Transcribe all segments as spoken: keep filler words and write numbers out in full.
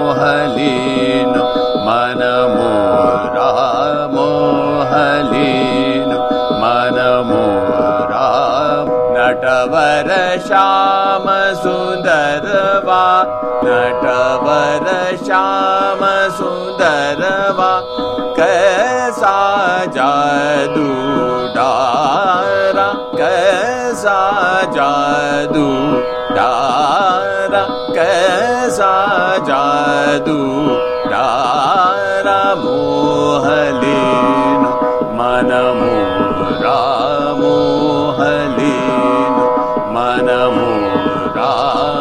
मोहलीनो मन मोरा मोहलीनो मन मोरा नटवर श्याम सुंदरवा नटवर श्याम सुंदरवा कैसा जादू डारा कैसा जादू डारा कैसा जादू डारा मोहलीनो मन मोरा मोहलीनो मन मोरा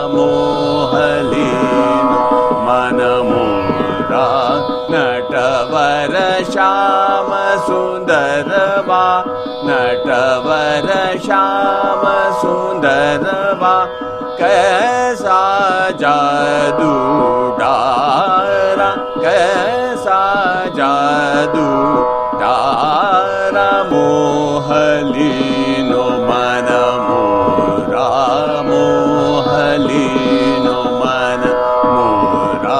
मोहलीनो मन मोरा नटवर श्याम सुंदरवा नटवर श्याम सुंदरवा कैसा जादू डारा कैसा जादू डारा मोहलीनो मन मोरा मोहलीनो मन मोरा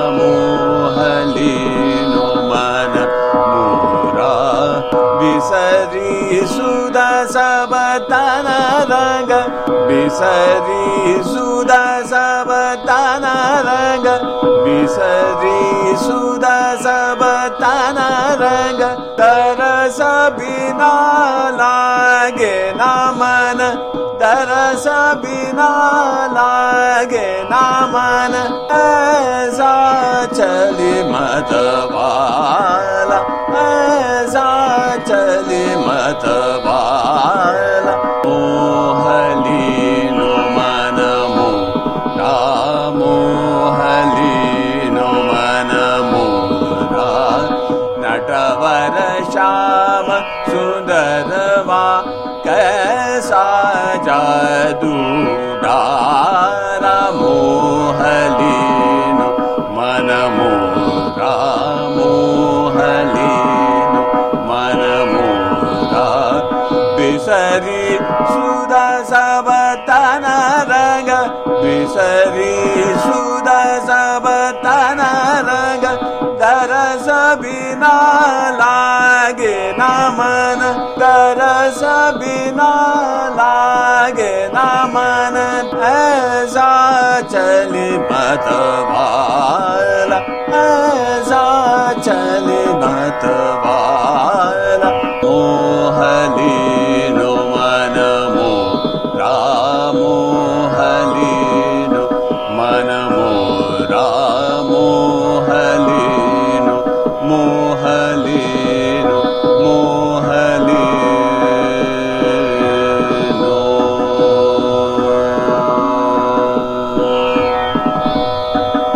मोहलीनो मन मोरा बिसरी सुदा सब तन रंग बिसरी सुदा सब तन रंग बिसरी सुदा सब तन रंग तरस बिना लागे न मन तरस बिना लागे न मन ऐसा चली मतवाला ऐसा चली मतवाला मोहलीनो मन मोरा मोहलीनो मन मोरा नटवर श्याम सुंदरवा कैसा जादू डारा मोहलीनो मन मोरा मोहलीनो मन मोरा बिसरी सुदा सब तन रंग बिसरी सुदा सब तन रंग तरस बिना लागे न मन तरस बिना लागे न मन ऐसा चली मतवाला